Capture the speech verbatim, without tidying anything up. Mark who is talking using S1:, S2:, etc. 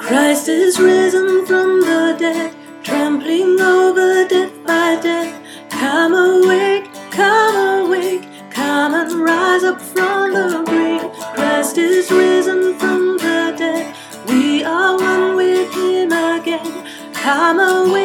S1: Christ is risen from the dead, trampling over death by death. Come awake, come awake, come and rise up from the grave. Christ is risen from the dead, we are one with him again. Come awake.